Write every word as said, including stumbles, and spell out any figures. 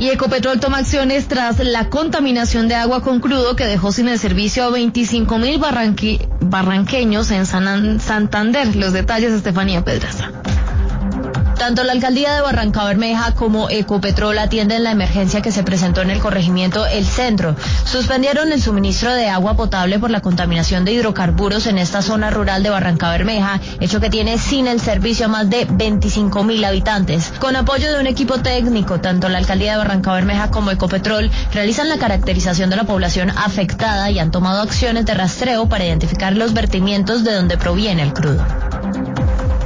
Y Ecopetrol toma acciones tras la contaminación de agua con crudo que dejó sin el servicio a veinticinco mil barranque, barranqueños en San, Santander. Los detalles, Estefanía Pedraza. Tanto la alcaldía de Barrancabermeja como Ecopetrol atienden la emergencia que se presentó en el corregimiento El Centro. Suspendieron el suministro de agua potable por la contaminación de hidrocarburos en esta zona rural de Barrancabermeja, hecho que tiene sin el servicio a más de veinticinco mil habitantes. Con apoyo de un equipo técnico, tanto la alcaldía de Barrancabermeja como Ecopetrol realizan la caracterización de la población afectada y han tomado acciones de rastreo para identificar los vertimientos de donde proviene el crudo.